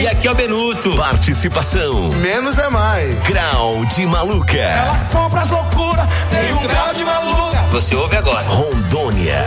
E aqui é o Benuto. Participação. Menos é mais. Grau de Maluca. Ela compra as loucuras, tem um grau de maluca. Você ouve agora. Rondônia.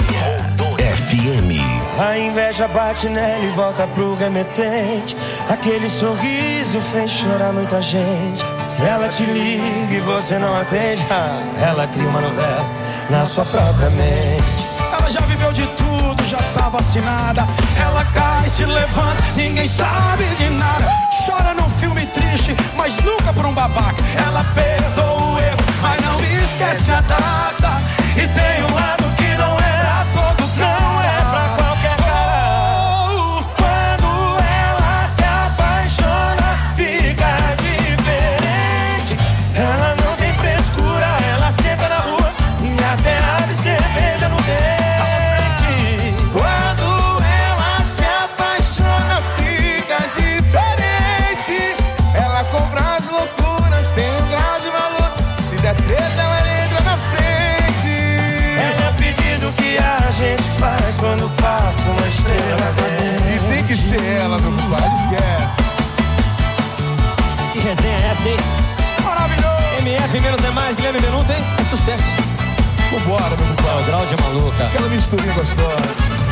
FM. A inveja bate nela e volta pro remetente. Aquele sorriso fez chorar muita gente. Se ela te liga e você não atende, ela cria uma novela na sua própria mente. Ela já viveu de tudo, já tá vacinada. Ela cai, se levanta, ninguém sabe de nada. Chora num filme triste, mas nunca por um babaca. Ela perdoa o erro, mas não esquece a data. E tem um lado que não era todo, não é pra qualquer cara. Quando ela se apaixona, fica diferente. Ela não tem frescura, ela senta na rua e até abre cerveja no dente. Quando ela se apaixona, fica diferente. Ela compra as loucuras, tem um grau de valor. Se der treta, ela entra na frente. É o pedido que a gente faz quando passa uma estrela cadente. E tem que ser ela, meu compadre, esquece. Que resenha é essa, hein? Maravilhoso! MF menos é mais, Guilherme Benuto, hein? É sucesso. Vambora, meu compadre. O grau de maluca. Aquela misturinha gostosa.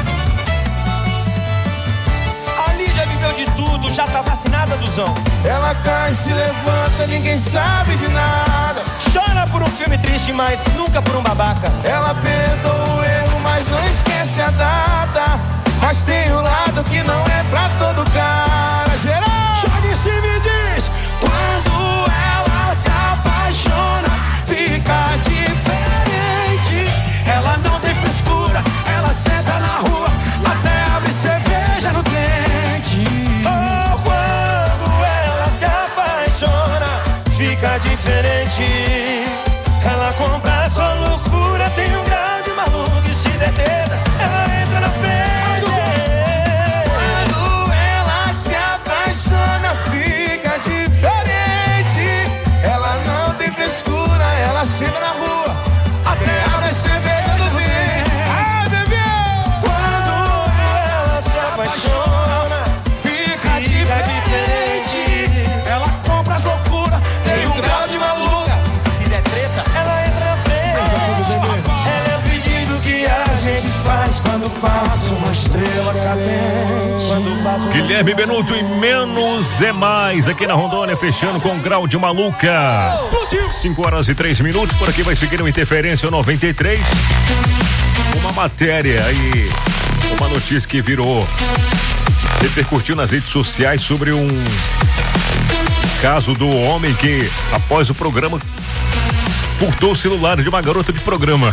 A Lídia viveu de tudo, já tá vacinada, Duzão. Ela cai, se levanta, ninguém sabe de nada. Chora por um filme triste, mas nunca por um babaca. Ela perdoa o erro, mas não esquece a data. Mas tem um lado que não é pra todo cara. Geral! Joga em cima e diz: quando ela se apaixona, fica diferente. Ela não tem frescura, ela senta na rua, até abre cerveja no dente. Oh, quando ela se apaixona, fica diferente. Ela compra a sua loucura, tem um grau de maluco e se detena, ela entra na frente. Quando ela se apaixona, fica diferente. Ela não tem frescura, ela senta na rua, até abre cerveja no dente. Ai, bebê! Quando ela se apaixona, Fica diferente. Ela compra as loucuras, tem um grau de maluca. e se der treta, ela entra na frente. Ela é o pedido que a gente faz quando passa uma estrela cadente. Quando passa uma Guilherme Benuto e menos é mais aqui na Rondônia, fechando com Grau de Maluca. 5h03. Por aqui vai seguir o Interferência 93. Uma matéria aí, uma notícia que repercutiu nas redes sociais sobre um caso do homem que, após o programa, furtou o celular de uma garota de programa.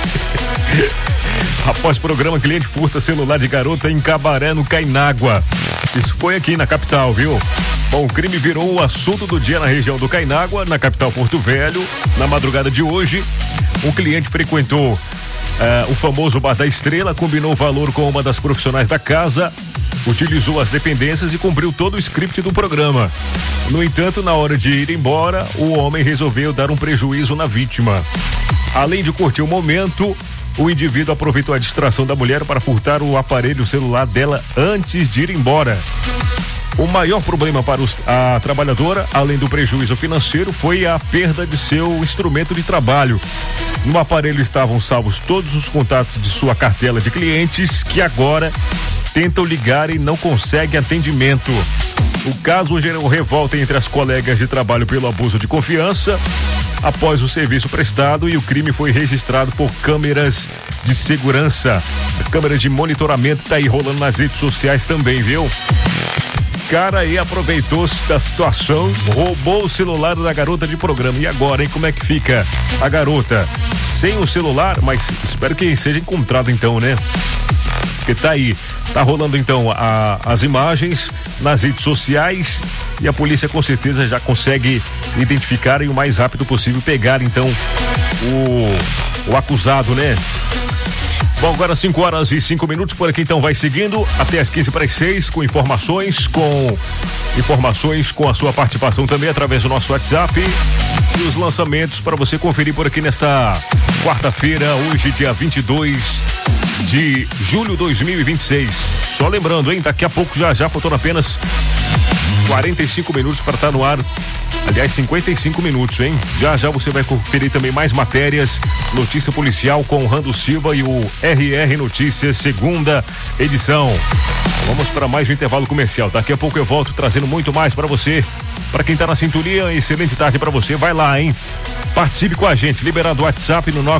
Após programa, cliente furta celular de garota em Cabaré, no Cainágua. Isso foi aqui na capital, viu? Bom, o crime virou o assunto do dia na região do Cainágua, na capital Porto Velho. Na madrugada de hoje, um cliente frequentou o famoso Bar da Estrela, combinou o valor com uma das profissionais da casa, utilizou as dependências e cumpriu todo o script do programa. No entanto, na hora de ir embora, o homem resolveu dar um prejuízo na vítima. Além de curtir o momento, o indivíduo aproveitou a distração da mulher para furtar o aparelho celular dela antes de ir embora. O maior problema para a trabalhadora, além do prejuízo financeiro, foi a perda de seu instrumento de trabalho. No aparelho estavam salvos todos os contatos de sua cartela de clientes, que agora tentam ligar e não conseguem atendimento. O caso gerou revolta entre as colegas de trabalho pelo abuso de confiança após o serviço prestado, e o crime foi registrado por câmeras de segurança. A câmera de monitoramento tá aí rolando nas redes sociais também, viu? Cara aí aproveitou-se da situação, roubou o celular da garota de programa. E agora, hein? Como é que fica a garota? Sem o celular, mas espero que seja encontrado então, né? Porque tá aí, tá rolando então as imagens nas redes sociais e a polícia com certeza já consegue identificar e o mais rápido possível pegar então o acusado, né? Bom, agora 5h05, por aqui então vai seguindo até as 15:06 com informações com a sua participação também através do nosso WhatsApp e os lançamentos para você conferir por aqui nessa quarta-feira, hoje dia 22 de julho de 2026. Só lembrando, hein? Daqui a pouco já faltando apenas 45 minutos para estar no ar. Aliás, 55 minutos, hein? Já você vai conferir também mais matérias. Notícia policial com o Rando Silva e o RR Notícias, segunda edição. Vamos para mais um intervalo comercial. Daqui a pouco eu volto trazendo muito mais para você. Para quem tá na sintonia, excelente tarde para você. Vai lá, hein? Participe com a gente. Liberado o WhatsApp no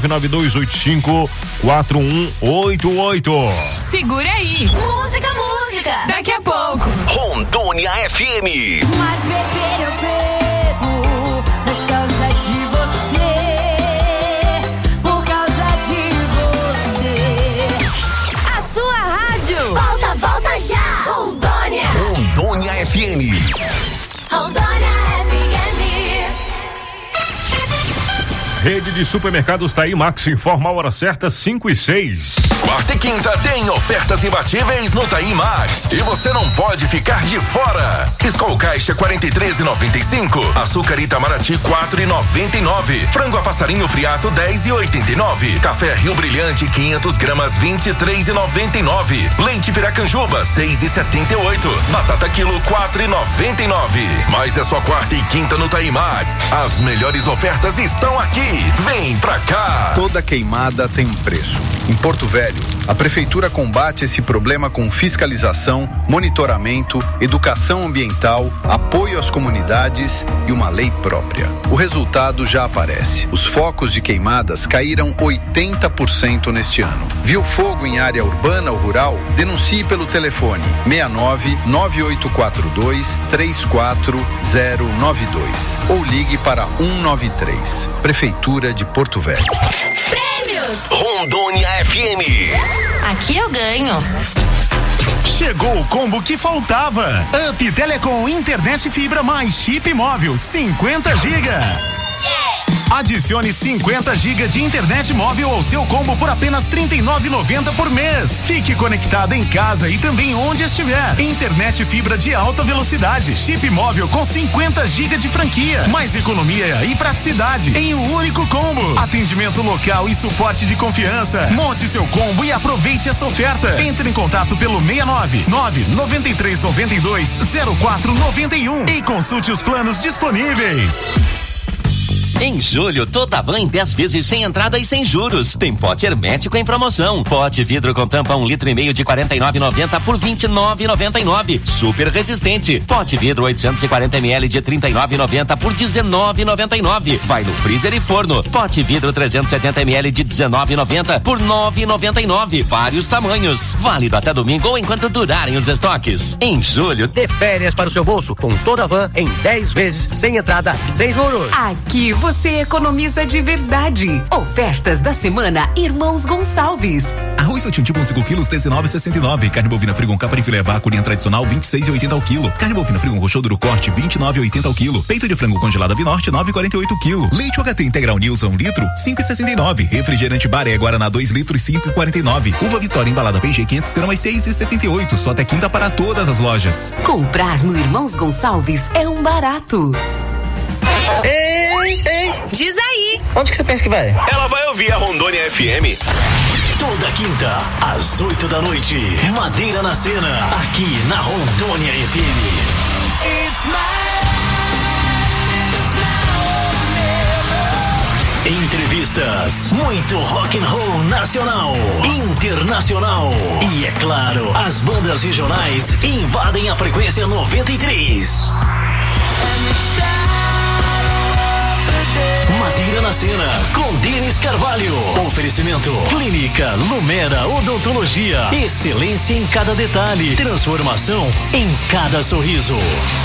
992854188. Segura aí. Música. Daqui a pouco. Rondônia FM. Mas beber eu bebo por causa de você. Por causa de você. A sua rádio. Volta já. Rondônia. Rondônia FM. Rondônia FM. Rede de supermercados Taí Max informa a hora certa, 5:06. Quarta e quinta tem ofertas imbatíveis no Taí Max e você não pode ficar de fora. Skol Caixa 43,95, açúcar Itamaraty 4,99, frango a passarinho friato 10,89, café Rio Brilhante 500 gramas 23,99, leite Piracanjuba 6,78, batata quilo 4,99. Mas é só quarta e quinta no Taí Max. As melhores ofertas estão aqui. Vem pra cá. Toda queimada tem um preço. Em Porto Velho, a prefeitura combate esse problema com fiscalização, monitoramento, educação ambiental, apoio às comunidades e uma lei própria. O resultado já aparece. Os focos de queimadas caíram 80% neste ano. Viu fogo em área urbana ou rural? Denuncie pelo telefone 69-9842-34092 ou ligue para 193. Prefeitura de Porto Velho. Prêmios. Rondônia FM. Aqui eu ganho. Chegou o combo que faltava. Up Telecom Internet Fibra mais chip móvel 50 GB. Adicione 50 GB de internet móvel ao seu combo por apenas R$ 39,90 por mês. Fique conectado em casa e também onde estiver. Internet fibra de alta velocidade, chip móvel com 50 GB de franquia, mais economia e praticidade em um único combo. Atendimento local e suporte de confiança. Monte seu combo e aproveite essa oferta. Entre em contato pelo 699-9392-0491 e consulte os planos disponíveis. Em julho, toda van em 10 vezes sem entrada e sem juros. Tem pote hermético em promoção. Pote vidro com tampa 1,5 litro de 49,90 por 29,99. Super resistente. Pote vidro 840 ml de 39,90 por 19,99. Vai no freezer e forno. Pote vidro 370 ml de 19,90 por 9,99. Vários tamanhos. Válido até domingo ou enquanto durarem os estoques. Em julho, dê férias para o seu bolso com toda a van em 10 vezes sem entrada e sem juros. Aqui você economiza de verdade. Ofertas da semana Irmãos Gonçalves. Arroz Otium 5 quilos, R$19,69. Carne bovina frigon capa de filé vácuo linha tradicional, R$26,80 ao quilo. Carne bovina frigon roxoduro corte, R$29,80 ao quilo. Peito de frango congelado Avinorte, R$9,48 quilo. Leite UHT integral Nilson 1 litro, R$5,69. Refrigerante Baré Guaraná 2 litros, R$5,49. Uva Vitória embalada PG 500 gramas, R$6,78. Só até quinta para todas as lojas. Comprar no Irmãos Gonçalves é um barato. Ei! Diz aí. Onde que você pensa que vai? Ela vai ouvir a Rondônia FM. Toda quinta, às 8 da noite, Madeira na Cena, aqui na Rondônia FM. Entrevistas, muito rock and roll nacional, internacional e, é claro, as bandas regionais invadem a frequência 93. Madeira na Cena, com Denis Carvalho. Oferecimento Clínica Lumera Odontologia. Excelência em cada detalhe. Transformação em cada sorriso.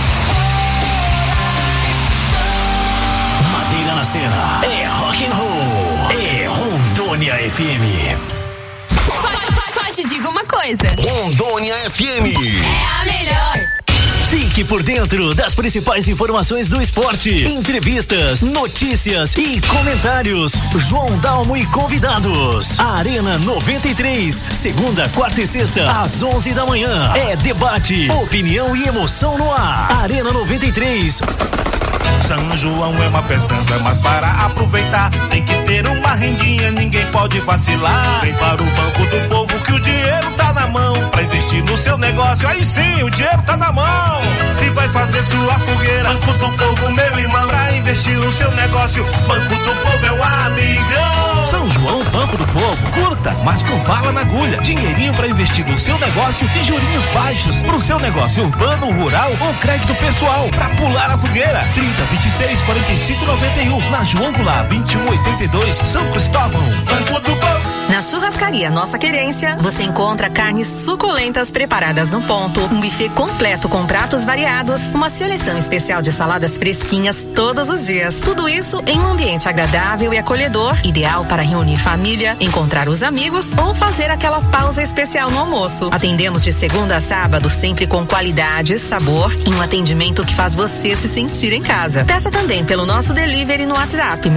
Madeira na Cena é rock and roll. É Rondônia FM. Só te digo uma coisa. Rondônia FM. É a melhor. Fique por dentro das principais informações do esporte, entrevistas, notícias e comentários. João Dalmo e convidados. Arena 93, segunda, quarta e sexta, às 11 da manhã. É debate, opinião e emoção no ar. Arena 93. São João é uma festança, mas para aproveitar tem que ter uma rendinha, ninguém pode vacilar. Vem para o Banco do Povo que o dinheiro tá na mão, pra investir investir no seu negócio, aí sim o dinheiro tá na mão. Se vai fazer sua fogueira, Banco do Povo, meu irmão. Pra investir no seu negócio, Banco do Povo é o amigão. São João, Banco do Povo. Curta, mas com bala na agulha. Dinheirinho pra investir no seu negócio e jurinhos baixos. Pro seu negócio urbano, rural ou crédito pessoal. Pra pular a fogueira. 30, 26, 45, 91. Na João Goulart, 21, 82, São Cristóvão. Banco do Povo. Na Churrascaria Nossa Querência, você encontra carnes suculentas preparadas no ponto, um buffet completo com pratos variados, uma seleção especial de saladas fresquinhas todos os dias. Tudo isso em um ambiente agradável e acolhedor, ideal para reunir família, encontrar os amigos ou fazer aquela pausa especial no almoço. Atendemos de segunda a sábado, sempre com qualidade, sabor e um atendimento que faz você se sentir em casa. Peça também pelo nosso delivery no WhatsApp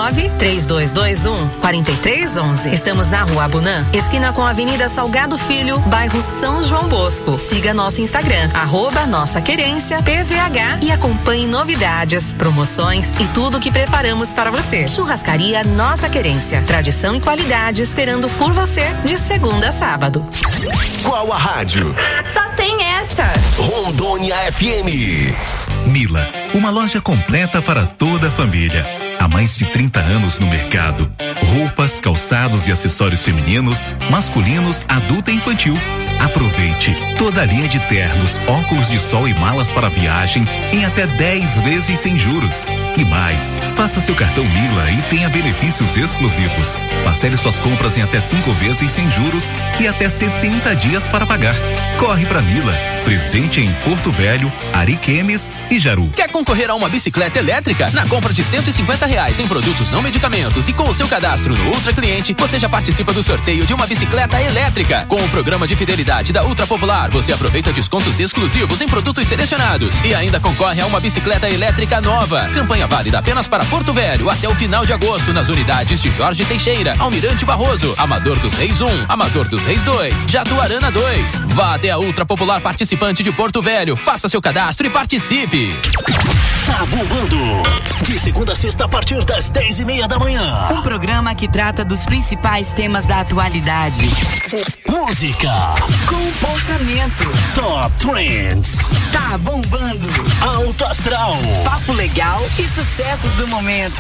69-3221-4311. Estamos na Rua Abunã, esquina com a Avenida Salgado Filho, bairro São João Bosco. Siga nosso Instagram, @Nossa Querência PVH, e acompanhe novidades, promoções e tudo que preparamos para você. Churrascaria Nossa Querência, tradição e qualidade esperando por você de segunda a sábado. Qual a rádio? Só tem essa. Rondônia FM. Mila, uma loja completa para toda a família. Há mais de 30 anos no mercado. Roupas, calçados e acessórios femininos, masculinos, adulto e infantil. Aproveite toda a linha de ternos, óculos de sol e malas para viagem em até 10 vezes sem juros. E mais, faça seu cartão Mila e tenha benefícios exclusivos. Parcele suas compras em até 5 vezes sem juros e até 70 dias para pagar. Corre pra Mila, presente em Porto Velho, Ariquemes e Jaru. Quer concorrer a uma bicicleta elétrica? Na compra de R$150 em produtos não medicamentos e com o seu cadastro no Ultra Cliente, você já participa do sorteio de uma bicicleta elétrica. Com o programa de fidelidade da Ultra Popular, você aproveita descontos exclusivos em produtos selecionados e ainda concorre a uma bicicleta elétrica nova. Campanha válida apenas para Porto Velho até o final de agosto nas unidades de Jorge Teixeira, Almirante Barroso, Amador dos Reis 1, Amador dos Reis 2, Jatuarana 2. Vá até a Ultra Popular participante de Porto Velho, faça seu cadastro e participe. Tá bombando. De segunda a sexta a partir das 10:30 da manhã. Um programa que trata dos principais temas da atualidade. Música. Comportamento. Top Trends. Tá bombando. Alto Astral. Papo legal e sucessos do momento.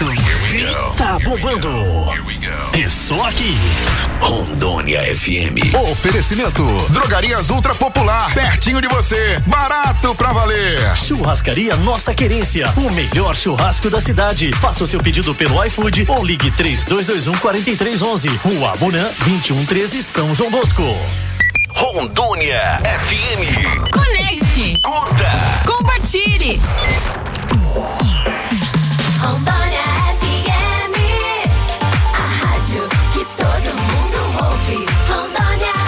Tá bombando. É só aqui. Rondônia FM. Oferecimento. Drogarias Ultra Popular. Pertinho de você. Barato pra valer. Churrascaria Nossa Querência. O melhor churrasco da cidade. Faça o seu pedido pelo iFood ou ligue 3221-4311. Rua Abunã, 2113, São João Bosco. Rondônia FM. Conecte. Curta. Compartilhe. Rondônia FM. A rádio que todo mundo ouve. Rondônia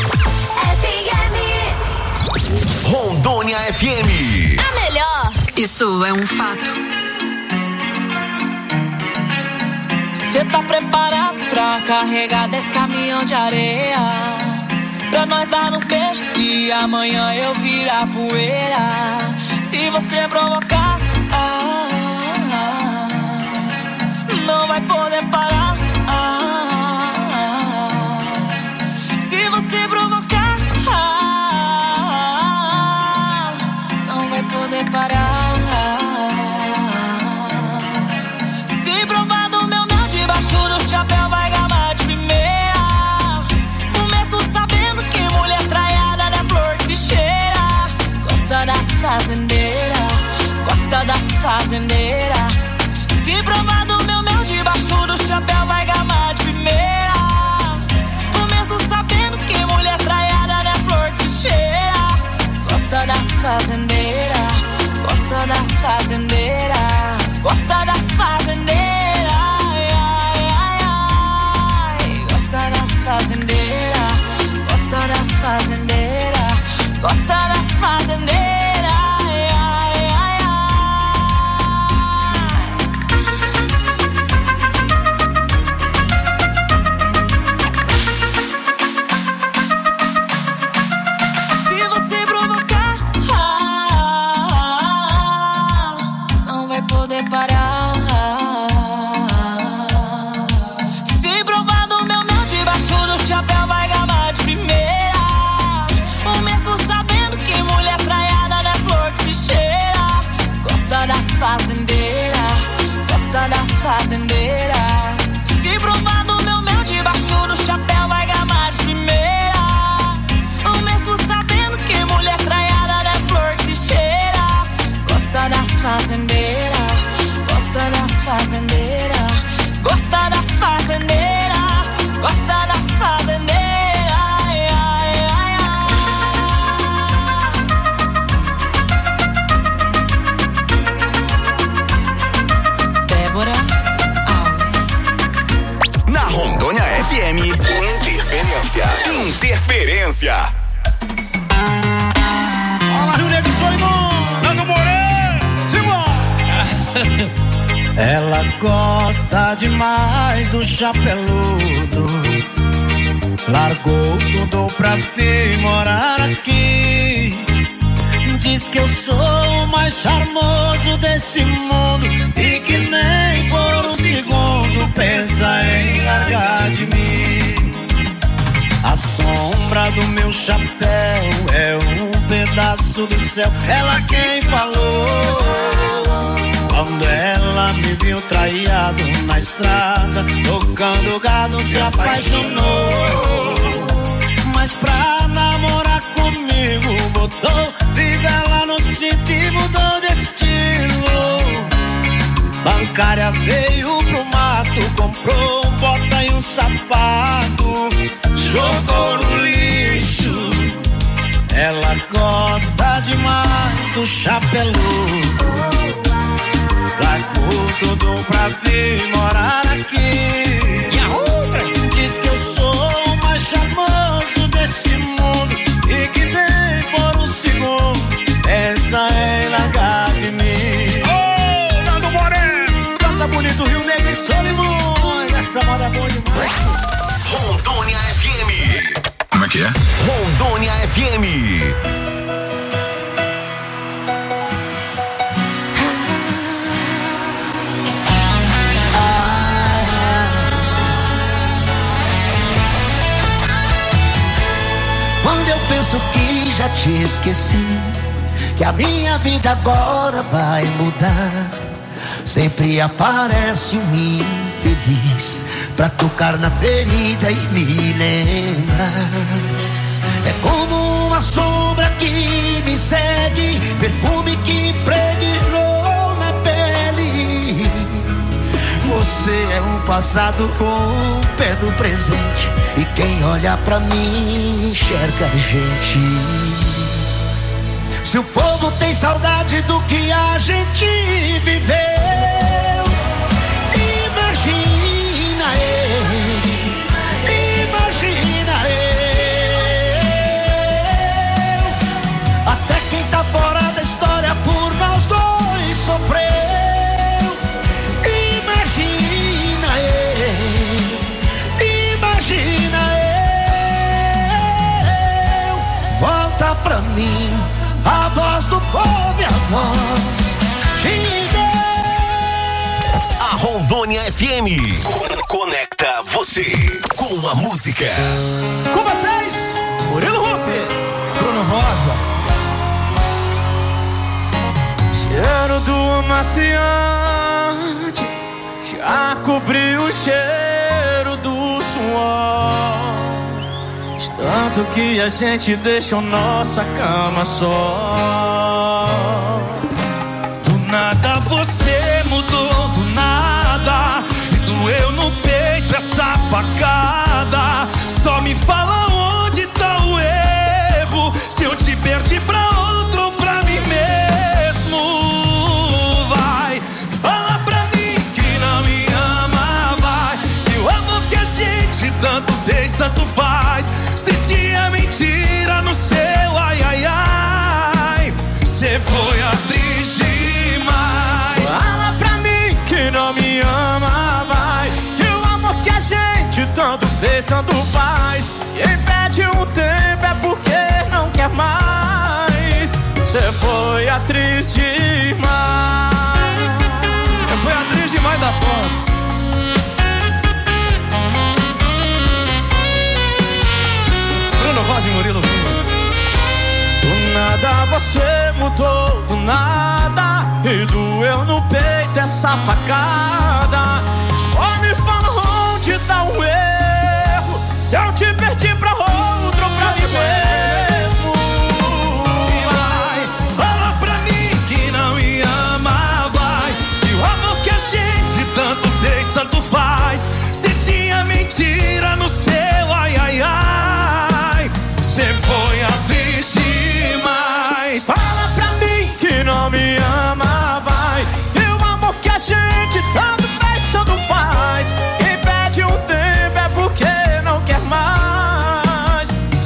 FM. Rondônia FM. A melhor. Isso é um fato. Cê tá preparado pra carregar desse caminhão de areia? Pra nós dar uns beijos e amanhã eu virar poeira. Se você provocar, não vai poder parar. Se você provocar, não vai poder parar. Se provar do meu mel debaixo do chapéu vai gamar de primeira. Começo sabendo que mulher traiada não é flor que se cheira. Gosta das fazendeiras, gosta das fazendeiras. Se provar do meu mel debaixo do chapéu vai gamar de primeira. Começo sabendo que mulher traiada não é flor que se cheira. Gosta das fazendeiras, gosta das fazendeiras, gosta das fazendeiras. Gosta das fazendeiras, gosta das fazendeiras, gosta das fazendeiras. Se você provocar, não vai poder parar. Se provar do meu mel debaixo do chapéu vai gamar de primeira. Rondônia FM. Interferência. Olá, Rio Negro, sou Nando Moreira. Simbora. Ela gosta demais do chapeludo. Largou tudo pra vir morar aqui. Diz que eu sou o mais charmoso desse mundo e que nem por um segundo pensa em largar de mim. A sombra do meu chapéu é um pedaço do céu. Ela quem falou. Quando ela me viu traído na estrada, tocando gado, se apaixonou. Mas pra namorar comigo botou fivela no cinto e mudou de estilo. Bancária veio pro mato, comprou um bota e um sapato, jogou no lixo. Ela gosta demais do chapeludo. Largou tudo pra vir morar aqui. Diz que eu sou o mais charmoso desse mundo e que nem por um segundo pensa em largar de mim. Ô, Nando Moreno, canta bonito, Rio Negro e Solimões. Essa moda é boa demais. Rondônia FM. Como é que é? Rondônia FM. Quando eu penso que já te esqueci, que a minha vida agora vai mudar, sempre aparece um infeliz pra tocar na ferida e me lembrar. É como uma sombra que me segue, perfume que impregnou na pele. Você é um passado com um pé no presente, e quem olha pra mim enxerga a gente. Se o povo tem saudade do que a gente viveu, imagina eu, imagina eu. Até quem tá fora da história por nós dois sofreu. Imagina eu, imagina eu. Volta pra mim a voz do povo e a voz de Deus. A Rondônia FM conecta você com a música. Com vocês, Murilo Rufi, Bruno Rosa. Cheiro do amaciante já cobriu o cheiro do suor. De tanto que a gente deixou nossa cama só. Do nada você mudou, do nada, e doeu no peito essa facada. Só me fala onde tá o erro, se eu te perdi pra outro ou pra mim mesmo. Vai, fala pra mim que não me ama, vai, que o amor que a gente tanto fez, tanto faz. Se tinha mentira no seu ai, ai, ai, cê foi atriz demais. Fala pra mim que não me ama, vai, que o amor que a gente tanto fez, tanto faz. Quem pede um tempo é porque não quer mais. Cê foi atriz demais. Cê foi atriz demais da porra. Bruno Rosa e Murilo. Do nada você mudou, do nada, e doeu no peito essa facada. Só me fala onde tá o erro, se eu te perdi pra outro ou pra mim mesmo. Vai, fala pra mim que não me ama, vai, que o amor que a gente tanto fez, tanto faz. Se tinha mentira no seu ai, ai, ai, cê foi atriz demais. Fala pra mim que não me ama, vai, e o amor que a gente tanto fez, tanto faz.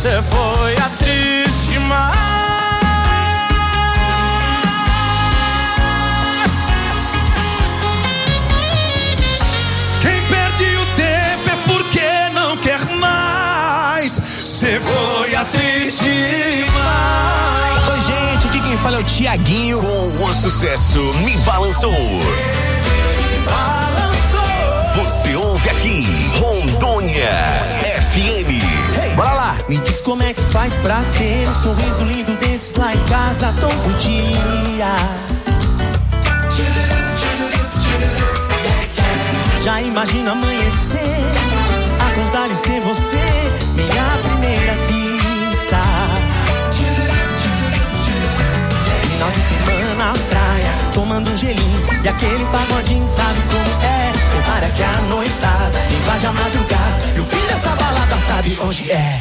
Você foi a triste demais. Quem perde o tempo é porque não quer mais. Você foi a triste demais. Oi, gente, aqui quem fala é o Tiaguinho. Com o sucesso Me Balançou. Você ouve aqui, Rondônia FM. Hey, bora lá! Me diz como é que faz pra ter um sorriso lindo desses lá em casa todo dia. Já imagino amanhecer, acordar e ser você, minha primeira vista. Final de semana na praia, tomando um gelinho e aquele pagodinho, sabe como é? Para que a noitada invade a madrugada e o fim dessa balada sabe onde é.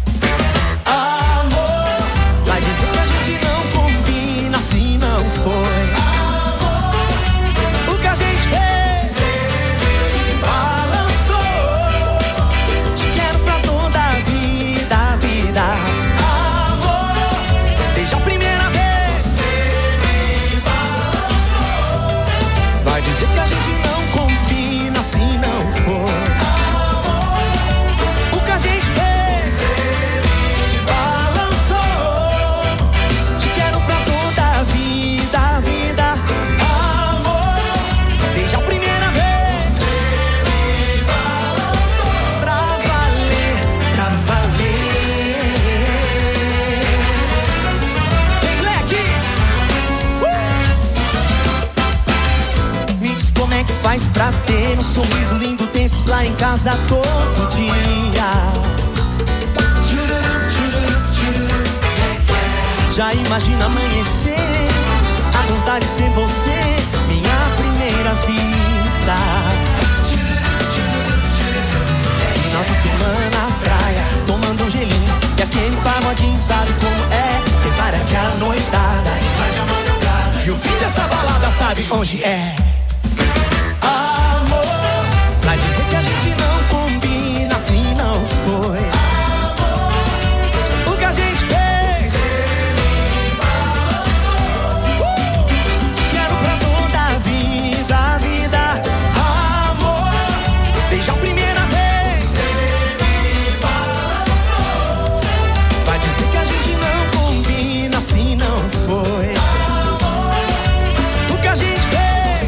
Amor, vai dizer que a gente não combina, assim não foi. Amor, o que a gente fez balançou. Te quero pra toda a vida, vida. Amor, desde a primeira vez vai dizer que a gente não combina, assim não foi. Amor, o que a gente fez balançou. Te quero pra toda a vida, vida. Amor, desde a primeira vez pra valer, pra valer. Vem, moleque! Me diz como é que faz pra ter um sorriso lindo desses lá em casa todo dia. Já imagina amanhecer, acordar e ser você, minha primeira vista. Final de semana na praia, tomando um gelinho e aquele pagodinho, sabe como é? Prepara que a noitada invade a madrugada e o fim dessa balada sabe onde é. Amor, vai dizer que a gente não combina, assim não foi. Amor, o que a gente fez te quero pra toda a vida, vida. Amor, desde a primeira vez vai dizer que a gente não combina, assim não foi. Amor, o que a gente fez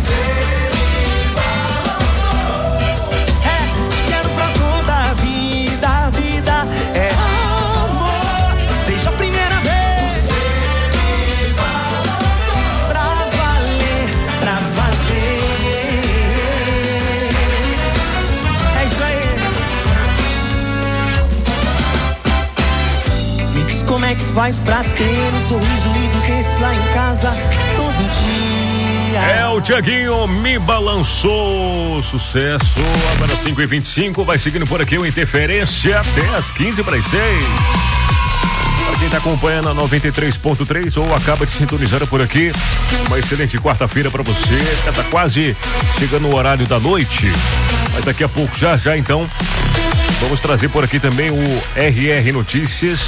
como é que faz pra ter um sorriso lindo desse lá em casa todo dia. É o Tiaguinho, Me Balançou, sucesso. Agora 5h25, vai seguindo por aqui o Interferência até as 15:06. Para quem tá acompanhando a 93.3 ou acaba de sintonizar por aqui, uma excelente quarta-feira para você. Já tá quase chegando o horário da noite, mas daqui a pouco já então vamos trazer por aqui também o RR Notícias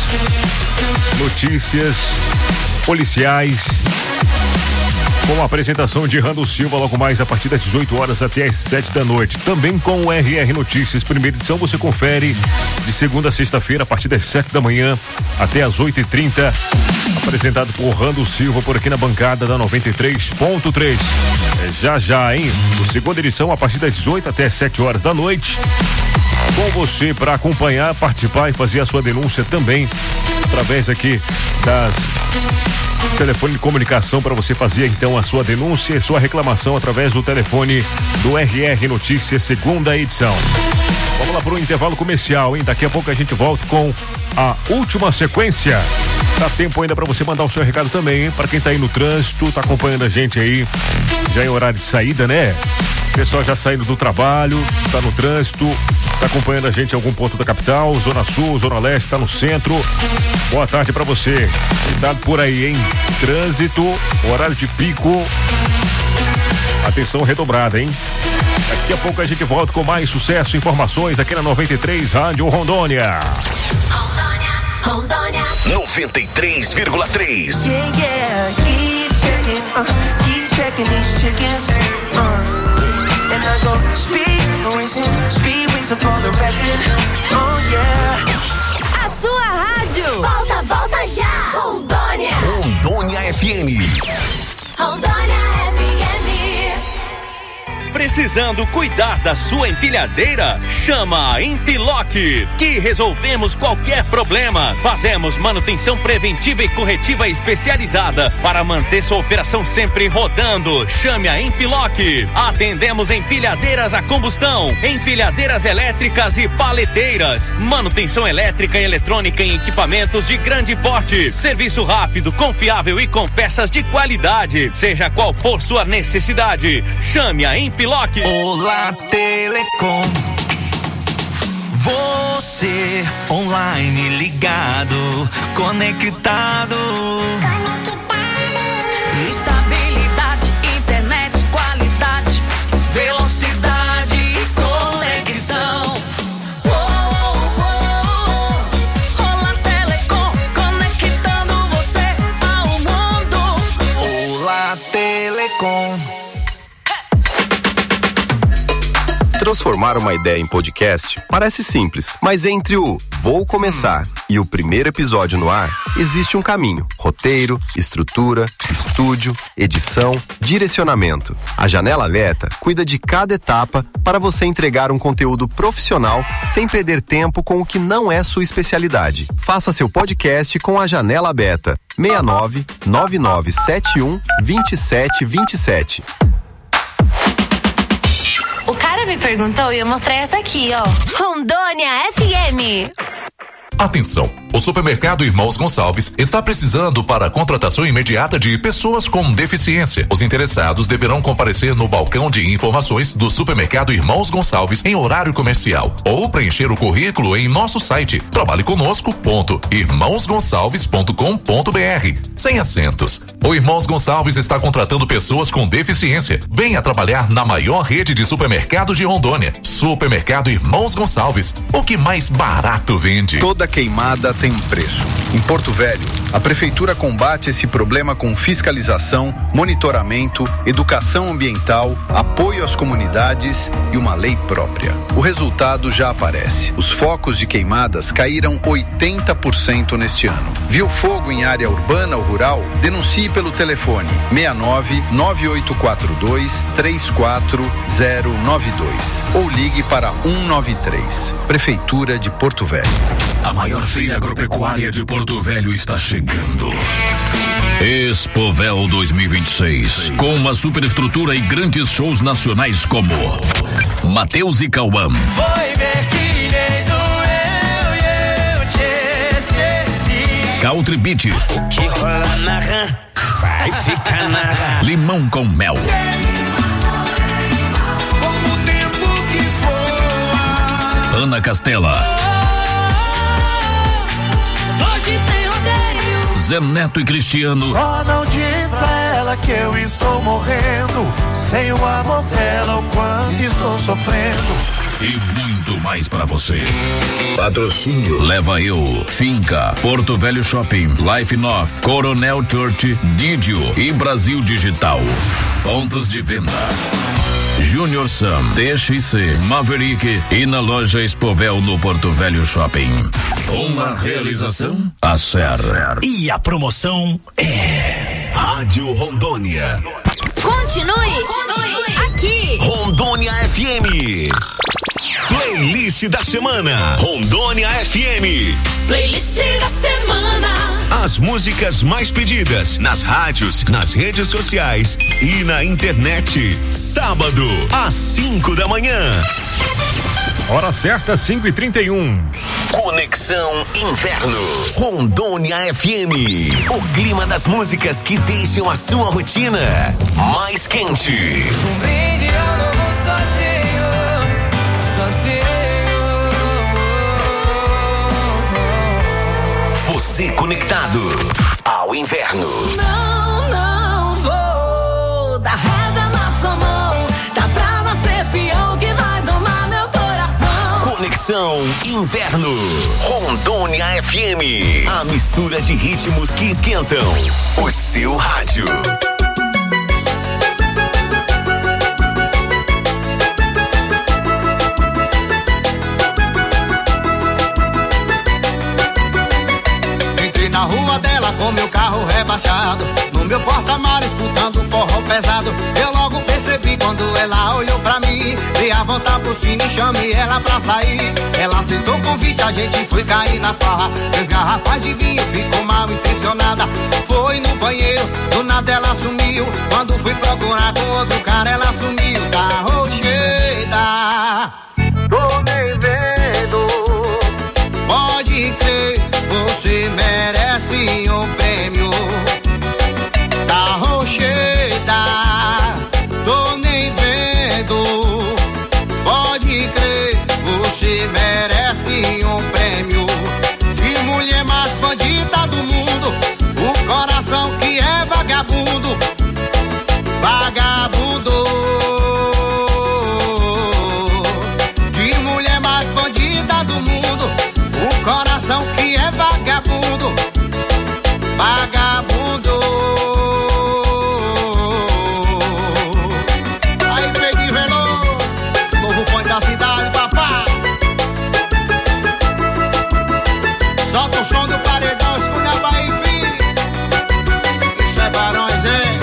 policiais, com a apresentação de Rando Silva logo mais a partir das 18 horas até as 7 da noite. Também com o RR Notícias, primeira edição, você confere de segunda a sexta-feira a partir das 7 da manhã até as 8h30, apresentado por Rando Silva por aqui na bancada da 93.3. Já, hein? O segunda edição a partir das 18 até as 7 horas da noite, com você para acompanhar, participar e fazer a sua denúncia também através aqui das telefone de comunicação para você fazer então a sua denúncia e sua reclamação através do telefone do RR Notícias, segunda edição. Vamos lá para o intervalo comercial, hein? Daqui a pouco a gente volta com a última sequência. Dá tempo ainda para você mandar o seu recado também, hein? Para quem tá aí no trânsito, tá acompanhando a gente aí, já em horário de saída, né? Pessoal já saindo do trabalho, tá no trânsito, tá acompanhando a gente em algum ponto da capital, Zona Sul, Zona Leste, tá no centro. Boa tarde pra você. Cuidado por aí, hein? Trânsito, horário de pico. Atenção redobrada, hein? Daqui a pouco a gente volta com mais sucesso e informações aqui na 93 Rádio Rondônia. Rondônia Rondônia 93,3. Yeah, yeah, keep checking these chickens. And I go speed reason for the record. Oh yeah. A sua rádio. Volta já. Rondônia. Rondônia FM. Rondônia FM. Precisando cuidar da sua empilhadeira? Chama a Empiloc, que resolvemos qualquer problema. Fazemos manutenção preventiva e corretiva especializada para manter sua operação sempre rodando. Chame a Empiloc. Atendemos empilhadeiras a combustão, empilhadeiras elétricas e paleteiras, manutenção elétrica e eletrônica em equipamentos de grande porte. Serviço rápido, confiável e com peças de qualidade. Seja qual for sua necessidade, chame a Empiloc. Olá Telecom, você online ligado, conectado. Estabilidade, internet, qualidade, velocidade e conexão. Olá Telecom, conectando você ao mundo. Olá Telecom. Transformar uma ideia em podcast parece simples, mas entre o vou começar e o primeiro episódio no ar, existe um caminho: roteiro, estrutura, estúdio, edição, direcionamento. A Janela Beta cuida de cada etapa para você entregar um conteúdo profissional sem perder tempo com o que não é sua especialidade. Faça seu podcast com a Janela Beta. 69-9971-2727. O cara me perguntou e eu mostrei essa aqui, ó. Rondônia FM. Atenção! O Supermercado Irmãos Gonçalves está precisando para a contratação imediata de pessoas com deficiência. Os interessados deverão comparecer no balcão de informações do Supermercado Irmãos Gonçalves em horário comercial ou preencher o currículo em nosso site trabalheconosco.irmãosgonçalves.com.br. Sem acentos. O Irmãos Gonçalves está contratando pessoas com deficiência. Venha trabalhar na maior rede de supermercados de Rondônia. Supermercado Irmãos Gonçalves. O que mais barato vende. Toda queimada tem um preço. Em Porto Velho, a prefeitura combate esse problema com fiscalização, monitoramento, educação ambiental, apoio às comunidades e uma lei própria. O resultado já aparece. Os focos de queimadas caíram 80% neste ano. Viu fogo em área urbana ou rural? Denuncie pelo telefone 69-9842-34092 ou ligue para 193. Prefeitura de Porto Velho. A maior feira agropecuária de Porto Velho está chegando. Expovel 2026, com uma superestrutura e grandes shows nacionais como Mateus e Cauã, Foi ver que nem doeu e eu te esqueci. Country Beat, O que rola na rã vai ficar na rã. Limão com Mel, Como o tempo que voa. Ana Castela, Hoje tem rodeio. Zé Neto e Cristiano, Só não diz pra ela que eu estou morrendo. Sem o amor dela, o quanto estou sofrendo. e muito mais pra você. Patrocínio Leva Eu, Finca, Porto Velho Shopping, Life North, Coronel Church, Didio e Brasil Digital. Pontos de venda: Junior Sam, TXC, Maverick e na loja Expovel no Porto Velho Shopping. Uma realização Acer. E a promoção é Rádio Rondônia. Continue aqui. Rondônia FM. Playlist da semana. Rondônia FM. Playlist da semana. As músicas mais pedidas nas rádios, nas redes sociais e na internet. Sábado, às 5 da manhã. Hora certa, 5h31. Conexão Inverno. Rondônia FM. O clima das músicas que deixam a sua rotina mais quente. Um brinde ao novo sozinho, Você conectado ao inverno. Não vou dar rédea na sua mão. Tá pra nascer peão que vai domar meu coração. Conexão Inverno. Rondônia FM. A mistura de ritmos que esquentam o seu rádio. Entrei na rua dela com meu carro rebaixado, no meu porta-malas escutando forró pesado. Eu logo percebi quando ela olhou pra mim, dei a volta por cima e chamei ela pra sair. Ela aceitou o convite, a gente foi cair na farra. 3 garrafas de vinho, ficou mal intencionada. Foi no banheiro, do nada ela sumiu. Quando fui procurar com outro cara, ela sumiu. Tá rocheda, tô nem vendo. Pode crer, você merece um prêmio. Tá rocheda, tô nem vendo. Pode crer, você merece um prêmio. De mulher mais bandida do mundo, o coração que é vagabundo. Vagabundo. De mulher mais bandida do mundo, o coração que é vagabundo. Vagabundo. Aí, Pedro Veloso, novo ponto da cidade, papá. Solta o som do paredão, escuta a Bahia, filho. Isso é Barões, hein?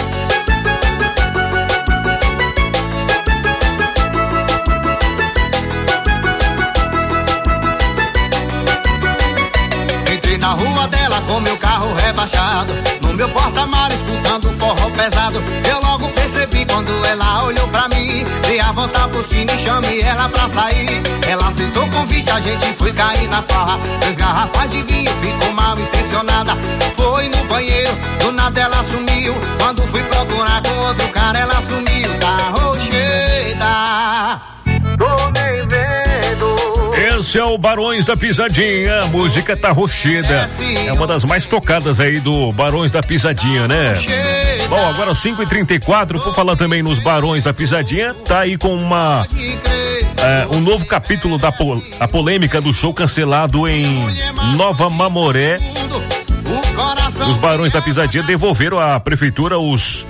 Entrei na rua dela com meu carro rebaixado, no meu porta-malas escutando forró pesado. Eu logo percebi quando ela olhou pra mim, dei a volta por cima e chamei ela pra sair. Ela aceitou o convite, a gente foi cair na farra. 3 garrafas de vinho, ficou mal intencionada. Foi no banheiro, do nada ela sumiu. Quando fui procurar com outro cara, ela sumiu. Tá rocheda, tô nem vendo. Esse é o Barões da Pisadinha, a música Tá Rocheda. É uma das mais tocadas aí do Barões da Pisadinha, né? Bom, agora 5h34, por falar também nos Barões da Pisadinha, tá aí com um novo capítulo da polêmica do show cancelado em Nova Mamoré. Os Barões da Pisadinha devolveram à prefeitura os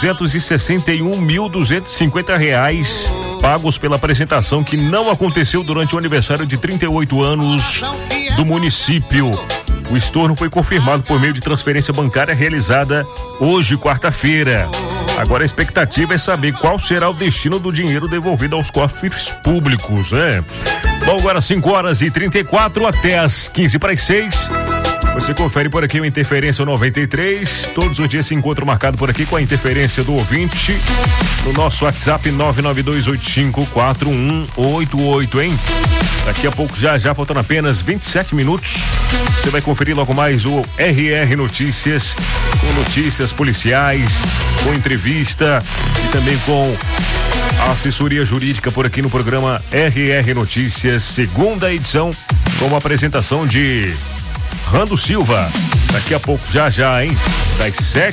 R$261.250 pagos pela apresentação que não aconteceu durante o aniversário de 38 anos do município. O estorno foi confirmado por meio de transferência bancária realizada hoje, quarta-feira. Agora a expectativa é saber qual será o destino do dinheiro devolvido aos cofres públicos, né? Bom, agora 5h34 até as 5h45. Você confere por aqui o Interferência 93. Todos os dias se encontra marcado por aqui com a interferência do ouvinte no nosso WhatsApp 992854188, hein? Daqui a pouco, já faltando apenas 27 minutos, você vai conferir logo mais o RR Notícias, com notícias policiais, com entrevista e também com a assessoria jurídica por aqui no programa RR Notícias, segunda edição, com a apresentação de Rando Silva. Daqui a pouco, já, hein? Das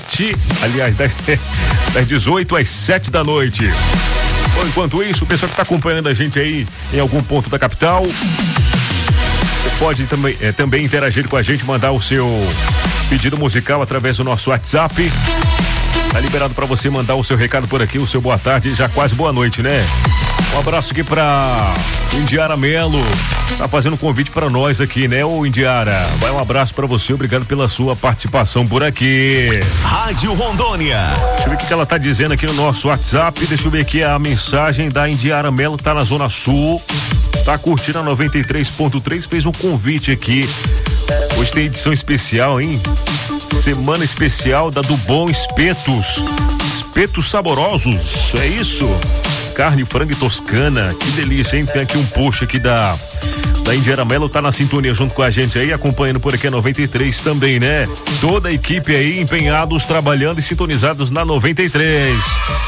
18 às 7 da noite. Bom, enquanto isso, o pessoal que está acompanhando a gente aí em algum ponto da capital, você pode também interagir com a gente, mandar o seu pedido musical através do nosso WhatsApp. Tá liberado para você mandar o seu recado por aqui, o seu boa tarde, já quase boa noite, né? Um abraço aqui pra Indiara Melo, tá fazendo um convite para nós aqui, né, ô Indiara? Vai, um abraço para você, obrigado pela sua participação por aqui. Rádio Rondônia. Deixa eu ver o que ela tá dizendo aqui no nosso WhatsApp, deixa eu ver aqui a mensagem da Indiara Melo, tá na Zona Sul, tá curtindo a 93.3, fez um convite aqui. Hoje tem edição especial, hein? Semana especial da Do Bom Espetos. Espetos saborosos, é isso? Carne, frango e toscana, que delícia, hein? Tem aqui um post aqui da Indiara Melo, tá na sintonia junto com a gente aí, acompanhando por aqui a 93 também, né? Toda a equipe aí, empenhados, trabalhando e sintonizados na 93.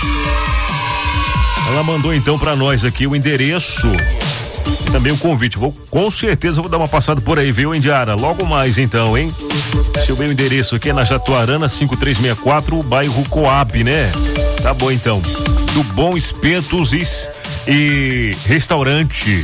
Ela mandou então pra nós aqui o endereço, também o convite. Com certeza vou dar uma passada por aí, viu, Indiara? Logo mais então, hein? Deixa eu ver o endereço aqui, é na Jatuarana 5364, bairro Coab, né? Tá bom então. Do Bom Espetos e restaurante.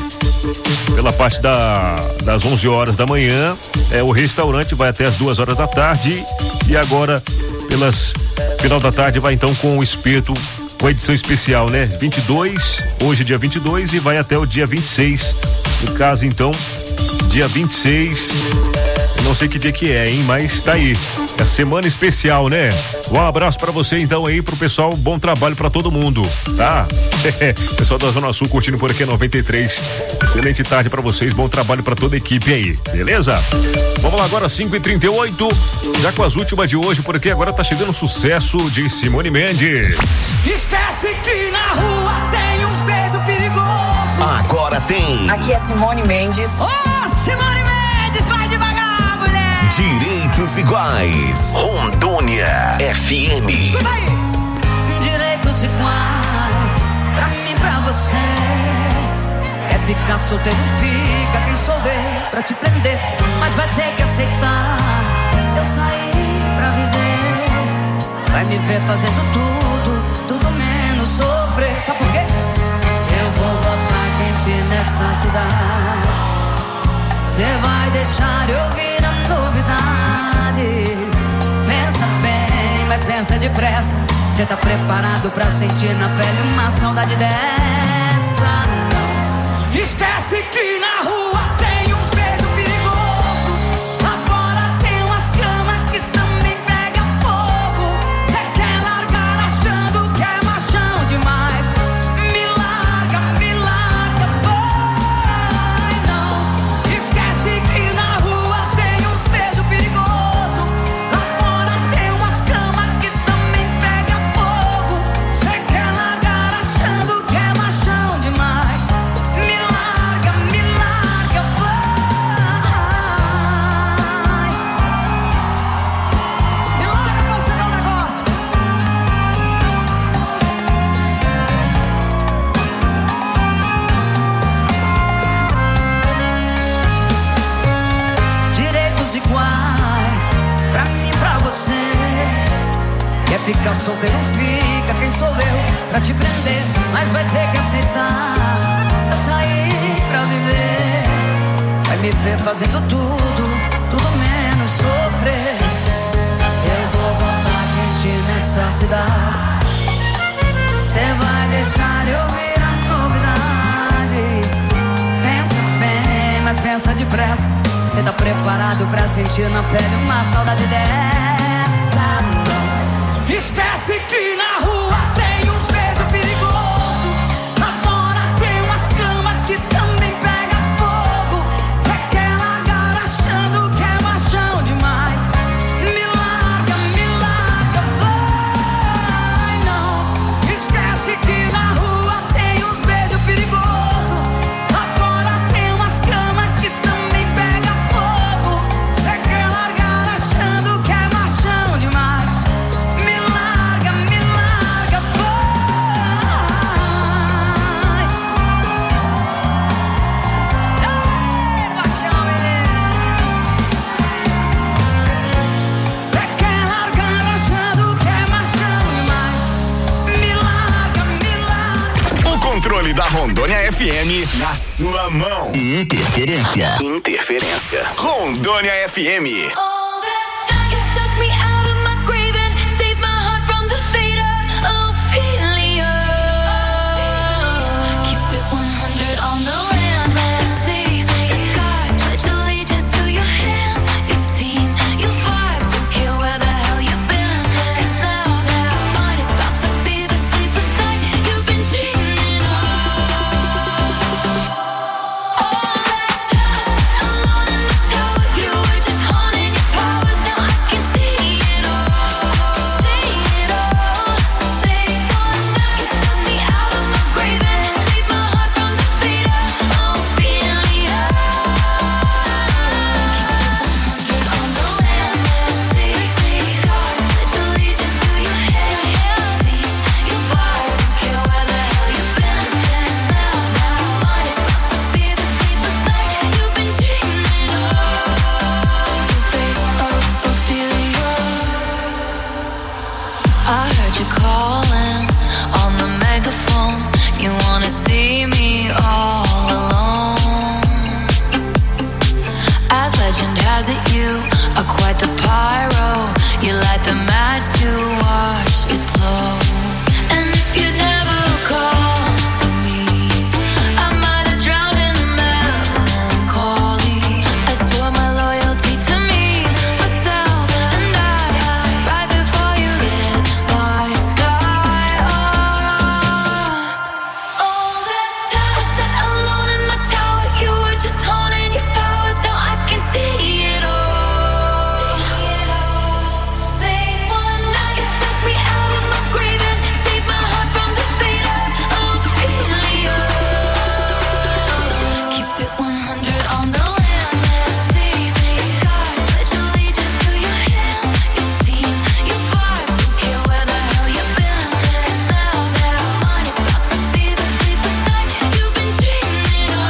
pela parte das 11 horas da manhã. O restaurante vai até as 2 horas da tarde. E agora, final da tarde, vai então com o espeto, com a edição especial, né? 22, hoje dia 22 e vai até o dia 26. No caso, então, dia 26, eu não sei que dia que é, hein? Mas tá aí. É semana especial, né? Um abraço pra você então aí, pro pessoal, bom trabalho pra todo mundo, tá? Pessoal da Zona Sul curtindo por aqui 93. Excelente tarde pra vocês, bom trabalho pra toda a equipe aí, beleza? Vamos lá agora, 5h38, já com as últimas de hoje por aqui, agora tá chegando o sucesso de Simone Mendes. Esquece que na rua tem uns beijos perigosos. Agora tem. Aqui é Simone Mendes. Simone Mendes, vai devagar, mulher. Direitos Iguais. Rondônia FM. Escuta aí. Direitos iguais, pra mim, pra você. É ficar solteiro, fica quem souber pra te prender. Mas vai ter que aceitar. Eu saí pra viver. Vai me ver fazendo tudo menos sofrer. Sabe por quê? Eu vou botar quente nessa cidade. Cê vai deixar eu ouvir a novidade. Pensa bem, mas pensa depressa. Cê tá preparado pra sentir na pele uma saudade dessa? Não. Esquece que na rua tem uns beijos perigosos. Lá fora tem umas camas que também pega fogo. Cê quer largar achando que é machão demais. Me larga, vai não. Esquece que na rua tem uns beijos perigosos. Lá fora tem umas camas que também pega fogo. Cê quer largar achando que é machão demais. Me larga, vai. Me larga pra você dar um negócio. Direitos iguais, pra mim, pra você. Quer ficar solteiro, fica quem sou eu pra te prender. Mas vai ter que aceitar. Eu saí pra viver. Vai me ver fazendo tudo menos sofrer. Eu vou botar quente nessa cidade. Cê vai deixar eu ouvir a novidade. Pensa bem, mas pensa depressa. Cê tá preparado pra sentir na pele uma saudade dessa? Não. Esquece que na rua tem uns beijos perigosos. Lá fora tem umas camas que também pega fogo. Cê quer largar achando que é machão demais. Me larga, vai não. Esquece que na rua tem uns beijos perigosos. Lá fora tem umas camas que também pega fogo. Cê quer largar achando que é machão demais. Me larga, vai. Ei, paixão, menino. Cê quer largar achando que é machão demais. Me larga. O controle da Rondônia FM na sua mão. Interferência. Rondônia FM. You were just haunting your eyes at you are quite the pyro. You light the match to watch it blow. And if you never call for me, I might have drowned in the melancholy. I swore my loyalty to me, myself, and I, right before you lit my sky up. All that time I sat alone in my tower, you were just honing your powers. Now I can see it all. Late one night, you took me out of my grave and saved my heart from the fate of Ophelia. Keep it 100 on the land, see the sky, pledge allegiance to your hands, your team, your vibes. Don't care where the hell you've been, 'cause now mine is about to be the sleepless night you've been dreaming of.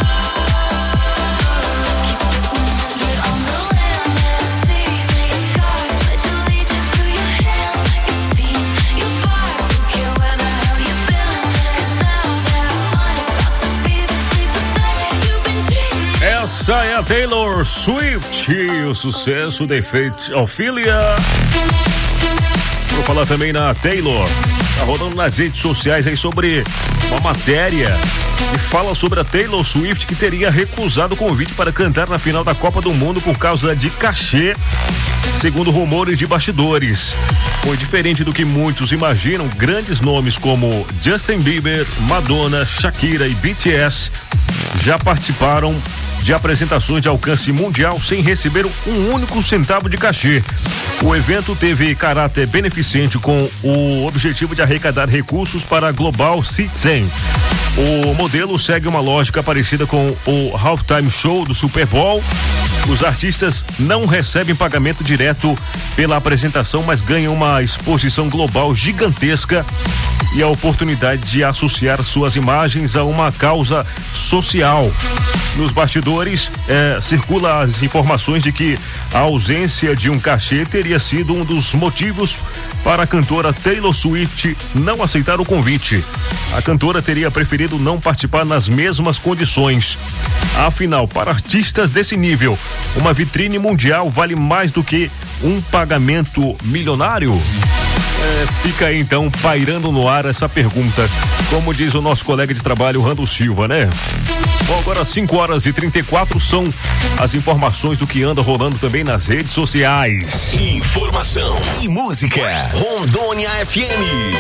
Keep it 100 on the land, see the sky, pledge allegiance to your hands, your team, your vibes. Don't care where the hell you've been, 'cause now mine is about to be the sleepless night you've been dreaming of. Essa é a Taylor Swift, o sucesso The Fate Ophelia. Vou falar também na Taylor. Tá rodando nas redes sociais aí sobre uma matéria que fala sobre a Taylor Swift, que teria recusado o convite para cantar na final da Copa do Mundo por causa de cachê, segundo rumores de bastidores. Foi diferente do que muitos imaginam. Grandes nomes como Justin Bieber, Madonna, Shakira e BTS já participaram de apresentações de alcance mundial sem receber um único centavo de cachê. O evento teve caráter beneficente com o objetivo de arrecadar recursos para a Global Citizen. O modelo segue uma lógica parecida com o halftime show do Super Bowl. Os artistas não recebem pagamento direto pela apresentação, mas ganham uma exposição global gigantesca e a oportunidade de associar suas imagens a uma causa social. Nos bastidores, circula as informações de que a ausência de um cachê teria sido um dos motivos para a cantora Taylor Swift não aceitar o convite. A cantora teria preferido não participar nas mesmas condições. Afinal, para artistas desse nível, uma vitrine mundial vale mais do que um pagamento milionário? Fica aí então pairando no ar essa pergunta, como diz o nosso colega de trabalho Rando Silva, né? Bom, agora 5h34 são as informações do que anda rolando também nas redes sociais. Informação e música. Rondônia FM.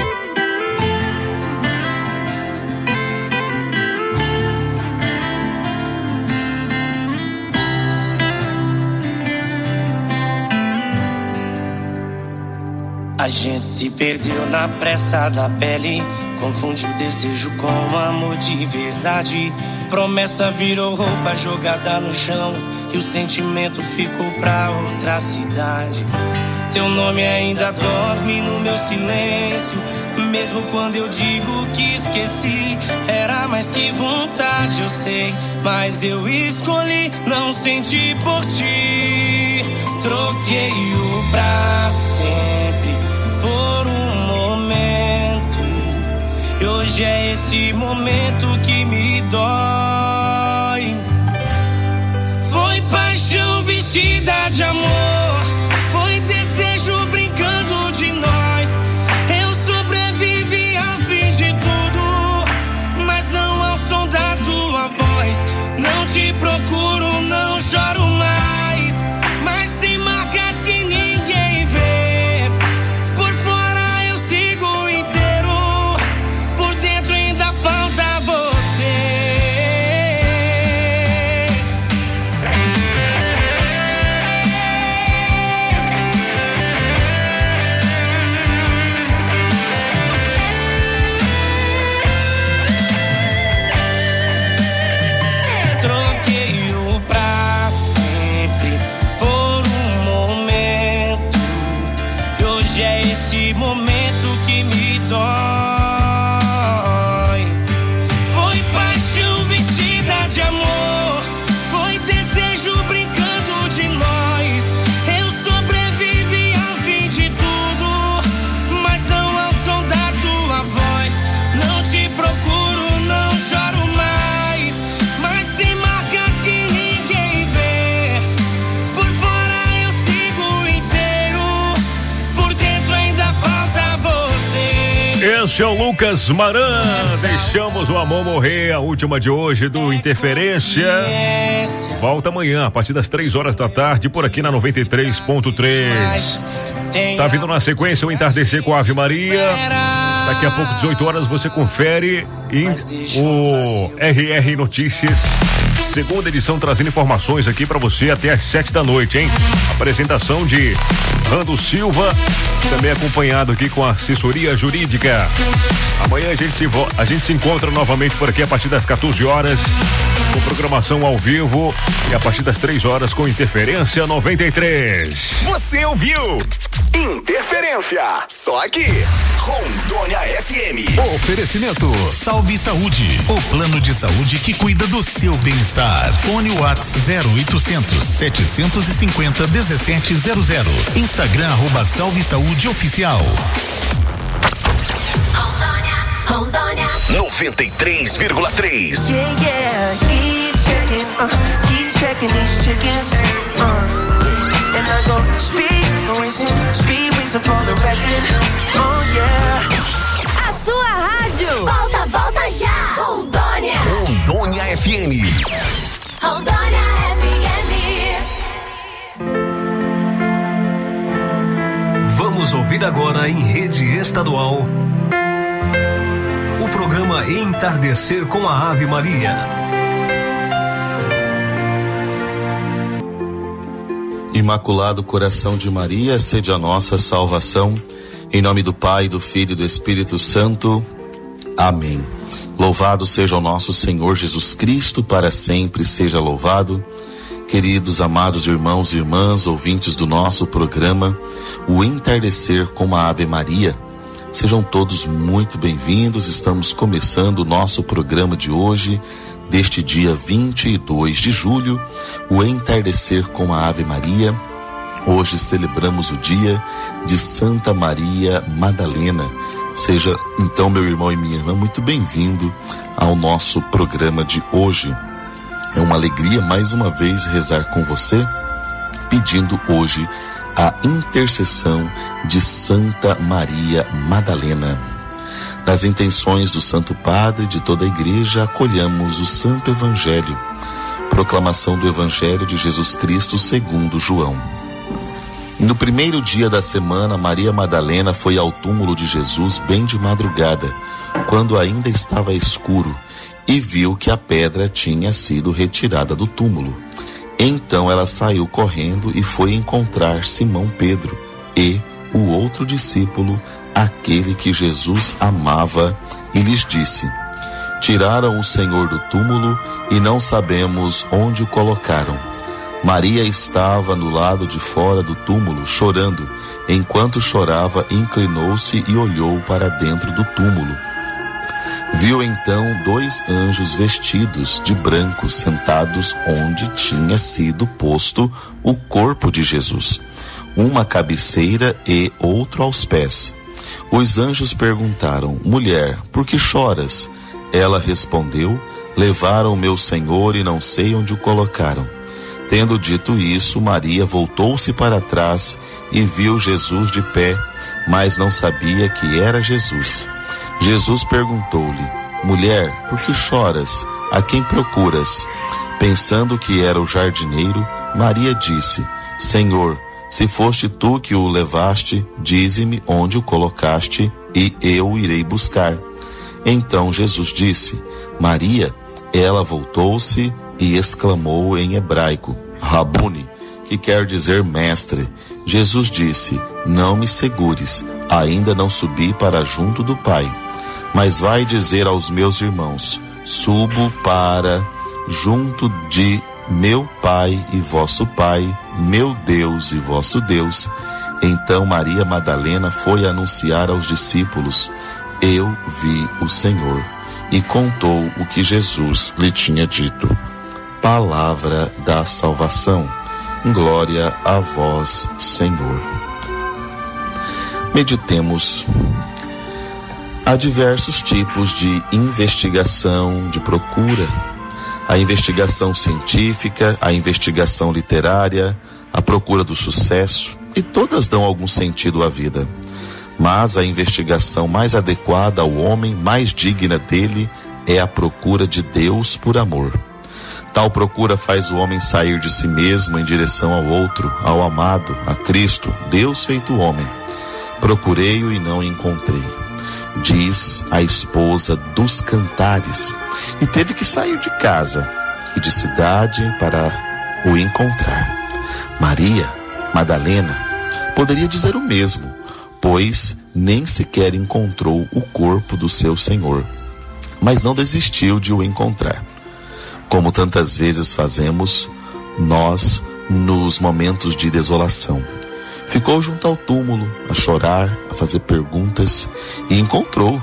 A gente se perdeu na pressa da pele, confundiu desejo com amor de verdade. Promessa virou roupa jogada no chão e o sentimento ficou pra outra cidade. Teu nome ainda dorme no meu silêncio, mesmo quando eu digo que esqueci. Era mais que vontade, eu sei, mas eu escolhi não sentir por ti. Troquei o pra sempre por um momento, e hoje é esse momento que me dói. Foi paixão vestida de amor, foi desejo brincando de nós. Eu sobrevivi ao fim de tudo, mas não ao som da tua voz. Não te procuro, não choro mais, mas tem marcas que ninguém vê. Por fora eu sigo inteiro, por dentro ainda falta você. Troquei o pra seu Lucas Maran. Deixamos o amor morrer, a última de hoje do Interferência. Volta amanhã, a partir das 3 horas da tarde, por aqui na 93.3. Tá vindo na sequência o Entardecer com a Ave Maria. Daqui a pouco, 18 horas, você confere em o RR Notícias. Segunda edição, trazendo informações aqui pra você até às 7 da noite, hein? Apresentação de Rando Silva, também acompanhado aqui com a assessoria jurídica. Amanhã a gente se encontra novamente por aqui a partir das 14 horas, com programação ao vivo, e a partir das 3 horas com Interferência 93. Você ouviu? Interferência, só aqui, Rondônia FM. Oferecimento Salve Saúde, o plano de saúde que cuida do seu bem-estar. Fone WhatsApp 0800 750 1700. Instagram @Salve Saúde Oficial. Rondônia 93,3. Yeah, yeah, keep checking these chickens. And I go speed reason for the record. Oh yeah. A sua rádio. Volta já. Rondônia. Rondônia FM. Rondônia FM. Vamos ouvir agora em rede estadual o programa Entardecer com a Ave Maria. Imaculado Coração de Maria, sede a nossa salvação. Em nome do Pai, do Filho e do Espírito Santo. Amém. Louvado seja o nosso Senhor Jesus Cristo, para sempre seja louvado. Queridos, amados irmãos e irmãs, ouvintes do nosso programa, o Entardecer com a Ave Maria, sejam todos muito bem-vindos. Estamos começando o nosso programa de hoje, deste dia 22 de julho, o Entardecer com a Ave Maria. Hoje celebramos o dia de Santa Maria Madalena. Seja então, meu irmão e minha irmã, muito bem-vindo ao nosso programa de hoje. É uma alegria mais uma vez rezar com você, pedindo hoje a intercessão de Santa Maria Madalena. Nas intenções do Santo Padre, de toda a Igreja, acolhamos o Santo Evangelho. Proclamação do Evangelho de Jesus Cristo segundo João. No primeiro dia da semana, Maria Madalena foi ao túmulo de Jesus bem de madrugada, quando ainda estava escuro, e viu que a pedra tinha sido retirada do túmulo. Então ela saiu correndo e foi encontrar Simão Pedro e o outro discípulo, aquele que Jesus amava, e lhes disse: tiraram o Senhor do túmulo e não sabemos onde o colocaram. Maria estava no lado de fora do túmulo, chorando. Enquanto chorava, inclinou-se e olhou para dentro do túmulo. Viu então 2 anjos vestidos de branco sentados onde tinha sido posto o corpo de Jesus, uma à cabeceira e outro aos pés. Os anjos perguntaram: mulher, por que choras? Ela respondeu: levaram meu Senhor e não sei onde o colocaram. Tendo dito isso, Maria voltou-se para trás e viu Jesus de pé, mas não sabia que era Jesus. Jesus perguntou-lhe: mulher, por que choras? A quem procuras? Pensando que era o jardineiro, Maria disse: Senhor, se foste tu que o levaste, dize-me onde o colocaste e eu o irei buscar. Então Jesus disse: Maria. Ela voltou-se e exclamou em hebraico: Rabuni, que quer dizer mestre. Jesus disse: não me segures, ainda não subi para junto do Pai. Mas vai dizer aos meus irmãos: subo para junto de meu Pai e vosso Pai, meu Deus e vosso Deus. Então Maria Madalena foi anunciar aos discípulos: eu vi o Senhor, e contou o que Jesus lhe tinha dito. Palavra da salvação. Glória a vós, Senhor. Meditemos. Há diversos tipos de investigação, de procura. A investigação científica, a investigação literária, a procura do sucesso, e todas dão algum sentido à vida. Mas a investigação mais adequada ao homem, mais digna dele, é a procura de Deus por amor. Tal procura faz o homem sair de si mesmo em direção ao outro, ao amado, a Cristo, Deus feito homem. Procurei-o e não encontrei, diz a esposa dos Cantares, e teve que sair de casa e de cidade para o encontrar. Maria Madalena poderia dizer o mesmo, pois nem sequer encontrou o corpo do seu Senhor, mas não desistiu de o encontrar. Como tantas vezes fazemos nós nos momentos de desolação. Ficou junto ao túmulo, a chorar, a fazer perguntas, e encontrou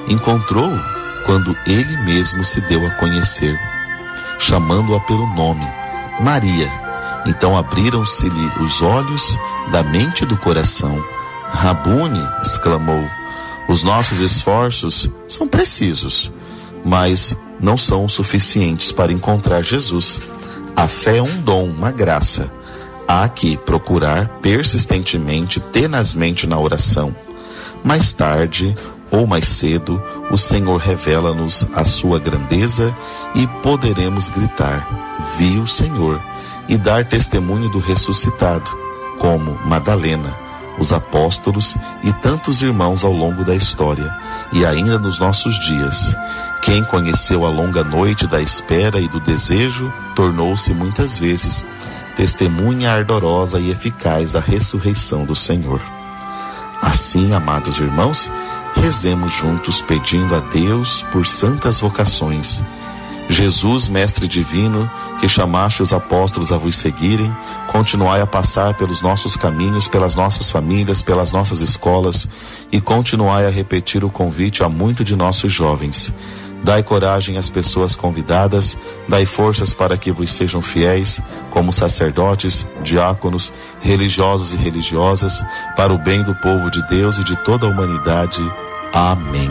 quando ele mesmo se deu a conhecer, chamando-a pelo nome, Maria. Então abriram-se-lhe os olhos da mente e do coração. Rabune, exclamou, os nossos esforços são precisos, mas não são suficientes para encontrar Jesus. A fé é um dom, uma graça. Há que procurar persistentemente, tenazmente na oração. Mais tarde ou mais cedo, o Senhor revela-nos a sua grandeza e poderemos gritar, vi o Senhor, e dar testemunho do ressuscitado, como Madalena, os apóstolos e tantos irmãos ao longo da história, e ainda nos nossos dias. Quem conheceu a longa noite da espera e do desejo, tornou-se muitas vezes testemunha ardorosa e eficaz da ressurreição do Senhor. Assim, amados irmãos, rezemos juntos pedindo a Deus por santas vocações. Jesus, Mestre Divino, que chamaste os apóstolos a vos seguirem, continuai a passar pelos nossos caminhos, pelas nossas famílias, pelas nossas escolas, e continuai a repetir o convite a muitos de nossos jovens. Dai coragem às pessoas convidadas, dai forças para que vos sejam fiéis, como sacerdotes, diáconos, religiosos e religiosas, para o bem do povo de Deus e de toda a humanidade. Amém.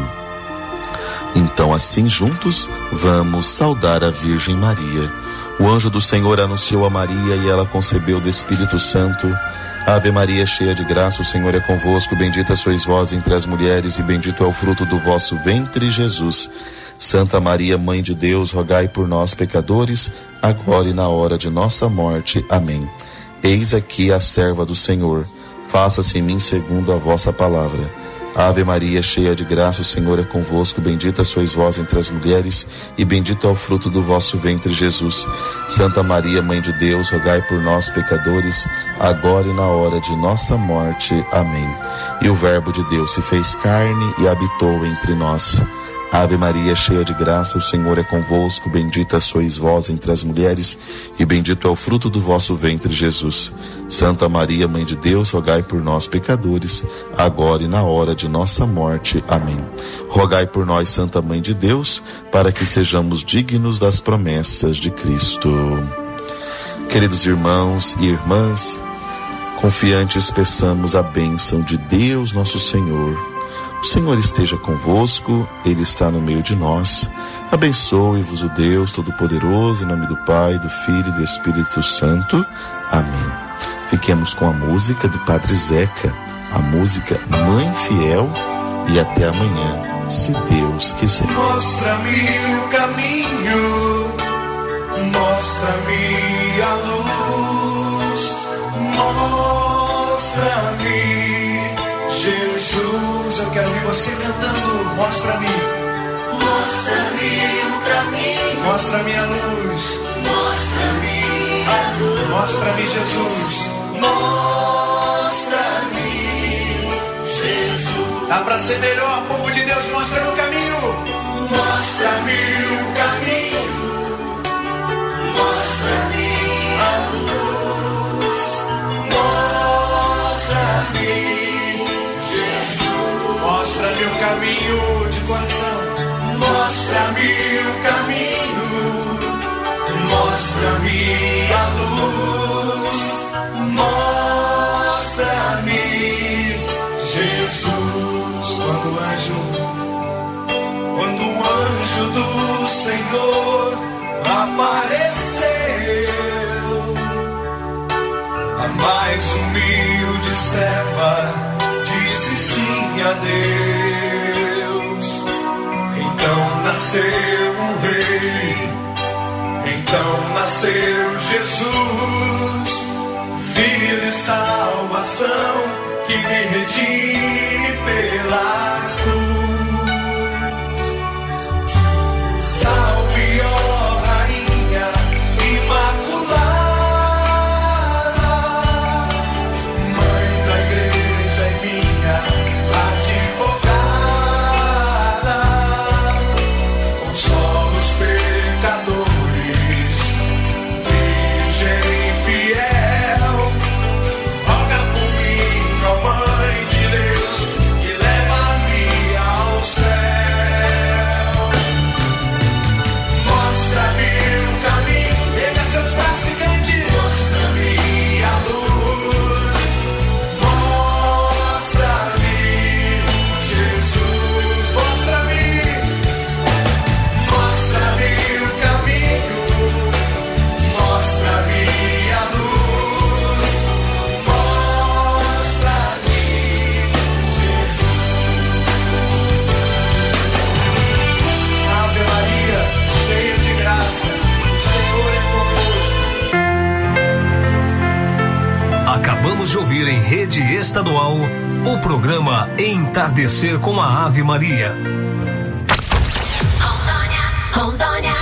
Então, assim juntos, vamos saudar a Virgem Maria. O anjo do Senhor anunciou a Maria e ela concebeu do Espírito Santo. Ave Maria, cheia de graça, o Senhor é convosco, bendita sois vós entre as mulheres e bendito é o fruto do vosso ventre, Jesus. Santa Maria, Mãe de Deus, rogai por nós, pecadores, agora e na hora de nossa morte. Amém. Eis aqui a serva do Senhor, faça-se em mim segundo a vossa palavra. Ave Maria, cheia de graça, o Senhor é convosco, bendita sois vós entre as mulheres, e bendito é o fruto do vosso ventre, Jesus. Santa Maria, Mãe de Deus, rogai por nós, pecadores, agora e na hora de nossa morte. Amém. E o Verbo de Deus se fez carne e habitou entre nós. Ave Maria, cheia de graça, o Senhor é convosco, bendita sois vós entre as mulheres, e bendito é o fruto do vosso ventre, Jesus. Santa Maria, Mãe de Deus, rogai por nós, pecadores, agora e na hora de nossa morte. Amém. Rogai por nós, Santa Mãe de Deus, para que sejamos dignos das promessas de Cristo. Queridos irmãos e irmãs, confiantes peçamos a bênção de Deus nosso Senhor. O Senhor esteja convosco, Ele está no meio de nós. Abençoe-vos o Deus Todo-Poderoso, em nome do Pai, do Filho e do Espírito Santo. Amém. Fiquemos com a música do Padre Zeca, a música Mãe Fiel, e até amanhã, se Deus quiser. Mostra-me o caminho, mostra-me a luz, mostra-me Jesus. Eu quero ouvir você cantando. Mostra-me, mostra-me o caminho, mostra-me a luz, mostra-me a luz, mostra-me Jesus, mostra-me Jesus. Dá pra ser melhor, povo de Deus, mostra-me o caminho, mostra-me o caminho, mostra-me a luz, mostra-me. Mostra-me o caminho de coração, mostra-me o caminho, mostra-me a luz, mostra-me Jesus. Quando o anjo do Senhor apareceu, a mais humilde serva disse sim tinha Deus. Então nasceu um rei, então nasceu Jesus, filho de salvação, que me redime pela cruz. Salve, ó Rainha Imaculada, Mãe da Igreja e minha advogada, consola os pecadores, Virgem fiel, roga por mim, ó Mãe de Deus, e leva-me ao céu. Mostra-me o caminho, pega seus braços e cante. Mostra-me a luz, mostra-me Jesus, mostra-me o caminho, mostra-me a luz, mostra-me Jesus. Ave Maria, cheia de graça, o Senhor é convosco. Acabamos de ouvir em rede estadual o programa Entardecer com a Ave Maria. Rondônia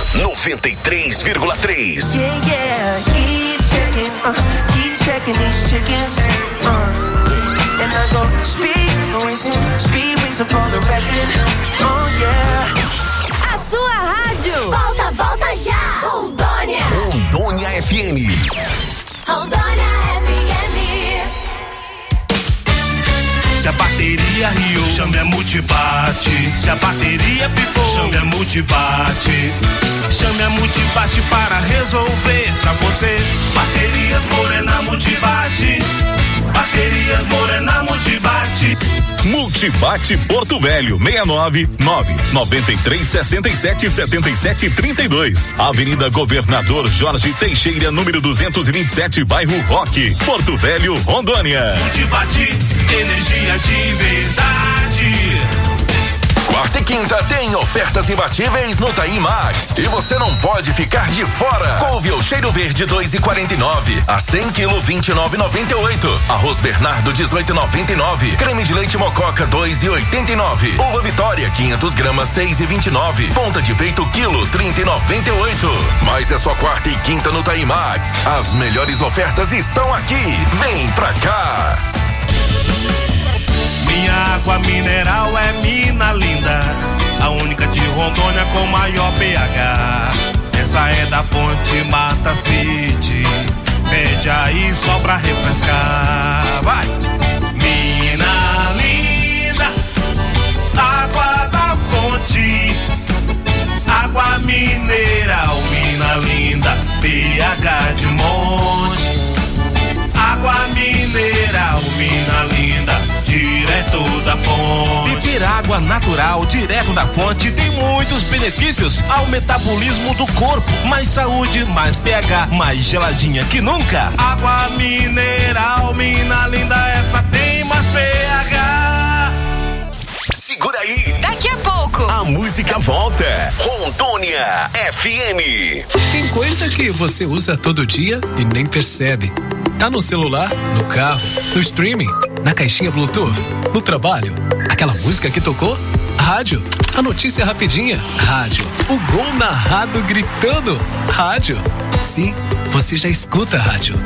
93,3. Yeah, yeah, keep checking these chickens. Yeah. And I go speed reason for the record. Oh yeah. A sua rádio. Volta já. Rondônia. Rondônia FM. Rondônia FM. Se a bateria riu, chame a Multibate. Se a bateria pifou, chame a Multibate. Chame a Multibate para resolver pra você. Baterias Morena Multibate. Baterias Morena Multibate. Multibate Porto Velho, 699-9367-7732. Avenida Governador Jorge Teixeira, número 227, bairro Roque, Porto Velho, Rondônia. Multibate, energia de verdade. Quarta e quinta tem ofertas imbatíveis no Taim Max e você não pode ficar de fora. Couve ou cheiro verde 2,49 a 100 kg 29,98. Arroz Bernardo 18,99. Creme de leite Mococa 2,89. Uva Vitória 500 gramas 6,29. Ponta de peito quilo 30,98. Mas é só quarta e quinta no Taim Max. As melhores ofertas estão aqui. Vem pra cá. Minha água mineral é Mina Linda, a única de Rondônia com maior pH. Essa é da fonte Mata City, pede aí só pra refrescar. Vai! Mina Linda, água da fonte, água mineral, Mina Linda, pH de monte. Água mineral, Mina Linda, direto da fonte. Beber água natural, direto da fonte, tem muitos benefícios ao metabolismo do corpo. Mais saúde, mais pH, mais geladinha que nunca. Água mineral, Mina Linda, essa tem mais pH. Segura aí. Daqui a pouco a música volta. Rondônia FM. Tem coisa que você usa todo dia e nem percebe. Tá no celular, no carro, no streaming, na caixinha Bluetooth, no trabalho. Aquela música que tocou? Rádio. A notícia rapidinha? Rádio. O gol narrado gritando? Rádio. Sim, você já escuta rádio.